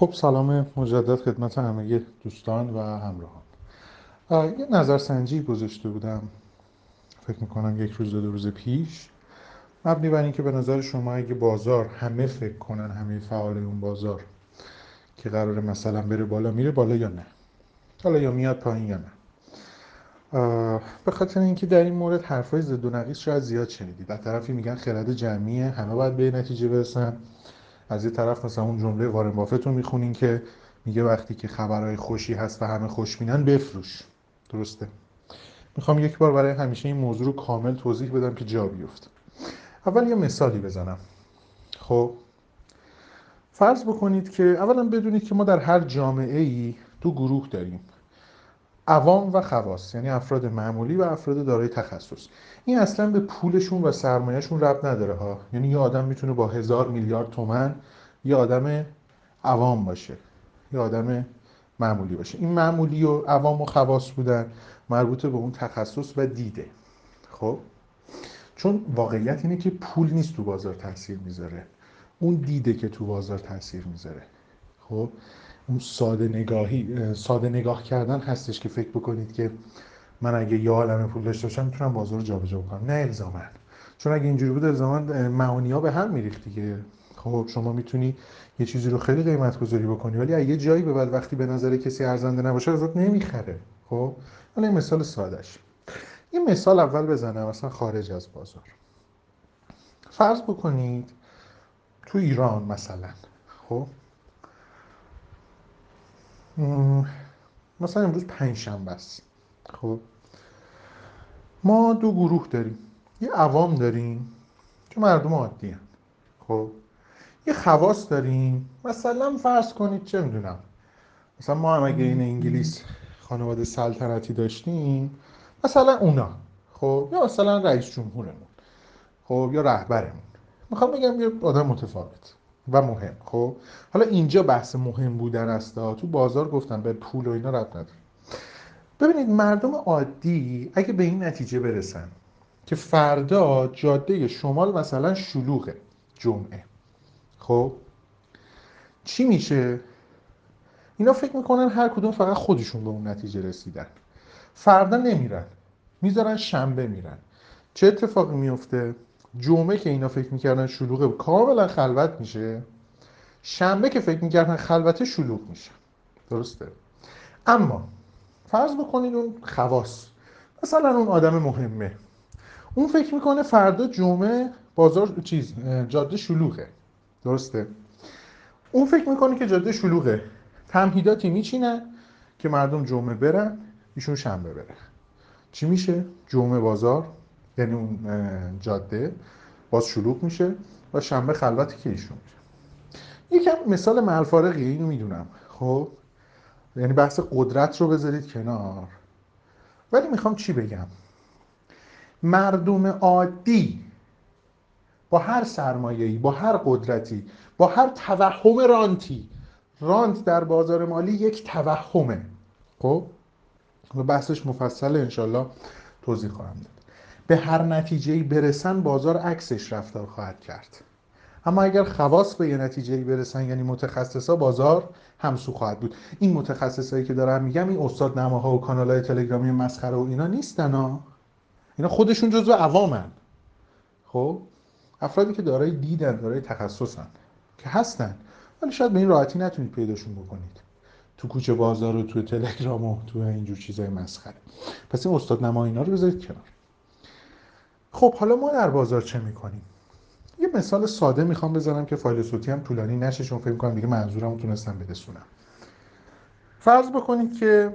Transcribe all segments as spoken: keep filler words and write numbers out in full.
خب سلام مجدد خدمت همه دوستان و همراهان. یه نظرسنجی گذاشته بودم فکر میکنم یک روز دو روز پیش، مبنی بر اینکه به نظر شما اگه بازار همه فکر کنن، همه فعال اون بازار که قراره مثلا بره بالا، میره بالا یا نه، حالا یا میاد پایین یا نه. به خاطر اینکه در این مورد حرفای ضد و نقیض شاید زیاد شنیدید. در طرفی میگن خرد جمعیه، همه باید به نتیجه برسن. از یه طرف مثلا اون جمله وارن بافت رو میخونین که میگه وقتی که خبرهای خوشی هست و همه خوشبینن بفروش. درسته؟ میخوام یک بار برای همیشه این موضوع رو کامل توضیح بدم که جا بیفته. اول یه مثالی بزنم. خب فرض بکنید که اولا بدونید که ما در هر جامعه ای دو گروه داریم: عوام و خواص، یعنی افراد معمولی و افراد دارای تخصص. این اصلا به پولشون و سرمایهشون ربط نداره ها. یعنی یه آدم میتونه با هزار میلیارد تومن یه آدم عوام باشه، یه آدم معمولی باشه. این معمولی و عوام و خواص بودن مربوط به اون تخصص و دیده. خب چون واقعیت اینه که پول نیست تو بازار تاثیر میذاره، اون دیده که تو بازار تاثیر میذاره. خب اون ساده نگاهی، ساده نگاه کردن هستش که فکر بکنید که من اگه یه عالمه پول داشته باشم میتونم بازار رو جابجا بکنم. نه الزاما. چون اگه اینجوری بود الزاما معانی ها به هم میریخت دیگه. خب شما میتونی یه چیزی رو خیلی قیمت گذاری بکنی ولی اگه یه جایی به بعد وقتی به نظر کسی ارزنده نباشه ازت نمیخره. خب حالا این مثال سادهش. یه مثال اول بزنم مثلا خارج از بازار. فرض بکنید تو ایران مثلا، خب مثلا امروز پنج شنبه است. خب ما دو گروه داریم: یه عوام داریم که مردم عادی هستند. خب یه خواص داریم، مثلا فرض کنید چه میدونم، مثلا ما هم اگه این انگلیس خانواده سلطنتی داشتیم، مثلا اونا. خب یا مثلا رئیس جمهورمون، خب یا رهبرمون. میخوام بگم یه آدم متفاوت و مهم. خب حالا اینجا بحث مهم بودن است، تو بازار گفتم به پول و اینا ربط نداره. ببینید مردم عادی اگه به این نتیجه برسن که فردا جاده شمال مثلا شلوغه جمعه، خب چی میشه؟ اینا فکر میکنن هر کدوم فقط خودشون به اون نتیجه رسیدن، فردا نمیرن، میذارن شنبه میرن. چه اتفاقی میفته؟ جمعه که اینا فکر میکردن شلوغه کاملا خلوت میشه، شنبه که فکر میکردن خلوته شلوغ میشه. درسته؟ اما فرض بکنید اون خواص، مثلا اون آدم مهمه، اون فکر میکنه فردا جمعه بازار چیز جاده شلوغه. درسته؟ اون فکر میکنه که جاده شلوغه، تمهیداتی میچینن که مردم جمعه برن، ایشون شنبه بره. چی میشه؟ جمعه بازار، یعنی اون جاده باز شلوغ میشه و شنبه خلوتی که ایشون میره. یکم مثال معالفارقیه، اینو میدونم. خب یعنی بحث قدرت رو بذارید کنار، ولی میخوام چی بگم؟ مردم عادی با هر سرمایه‌ای، با هر قدرتی، با هر توهم رانتی، رانت در بازار مالی یک توهمه. خب و بحثش مفصل انشالله توضیح خواهم داد. به هر نتیجه‌ای برسن بازار عکسش رفتار خواهد کرد. اما اگر خواص به یه نتیجه‌ای برسن، یعنی متخصصا، بازار همسو خواهد بود. این متخصصایی که دارم میگم این استاد نماها و کانال‌های تلگرامی مسخره و اینا نیستن ها. اینا خودشون جزو عوامن. خب افرادی که دارای دیدن، دارای تخصصن که هستن، ولی شاید به این راحتی نتونید پیداشون بکنید تو کوچه بازار و تو تلگرام و تو اینجور چیزای مسخره. پس این استاد نما اینا رو بذارید کنار. خب حالا ما در بازار چه میکنیم؟ یه مثال ساده میخوام بزنم که فایل صوتی هم طولانی نشه، چون فکر کنم دیگه منظورمو تونستم برسونم. فرض بکنید که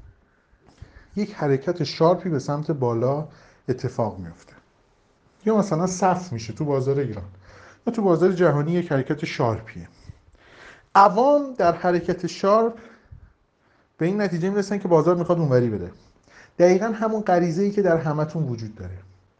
یک حرکت شارپی به سمت بالا اتفاق میفته، یا مثلا صف میشه تو بازار ایران یا تو بازار جهانی. یک حرکت شارپیه، عوام در حرکت شارپ به این نتیجه میرسن که بازار میخواد اونوری بره. دقیقا همون غریزه‌ای که در همتون وجود داره،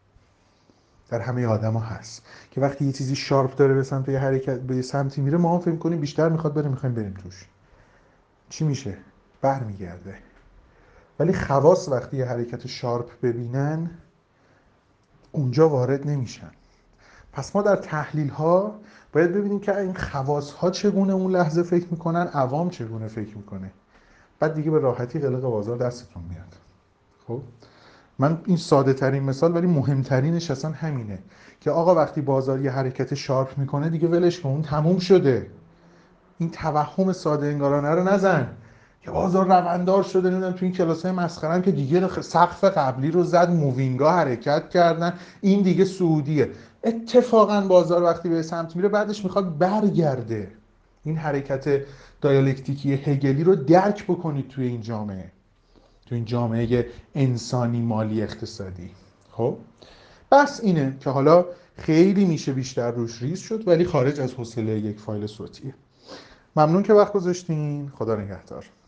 در همه آدما هست، که وقتی یه چیزی شارپ داره به سمت یه حرکت، به سمتی میره، ما هم فکر کنیم بیشتر میخواد بره، میخوایم بریم توش. چی میشه؟ برمیگرده. ولی خواص وقتی یه حرکت شارپ ببینن اونجا وارد نمیشن. پس ما در تحلیل ها باید ببینیم که این خواص ها چگونه اون لحظه فکر میکنن، عوام چگونه فکر میکنه، بعد دیگه به راحتی قلق بازار دستتون میاد. خب من این ساده ترین مثال ولی مهمترینش اصلا همینه که آقا وقتی بازار یه حرکت شارپ میکنه دیگه ولش کن، اون تموم شده. این توهم ساده انگارانه رو نزن که بازار روندار شده. نمیدونم تو این کلاسای مسخره هم که دیگه سقف قبلی رو زد، مووینگا حرکت کردن، این دیگه سعودیه. اتفاقا بازار وقتی به سمت میره بعدش میخواد برگرده. این حرکت دیالکتیکی هگلی رو درک بکنید توی این جامعه، تو این جامعه انسانی مالی اقتصادی. خب بس اینه که حالا خیلی میشه بیشتر روش ریز شد ولی خارج از حوصله یک فایل صوتیه. ممنون که وقت گذاشتین. خدا نگهدار.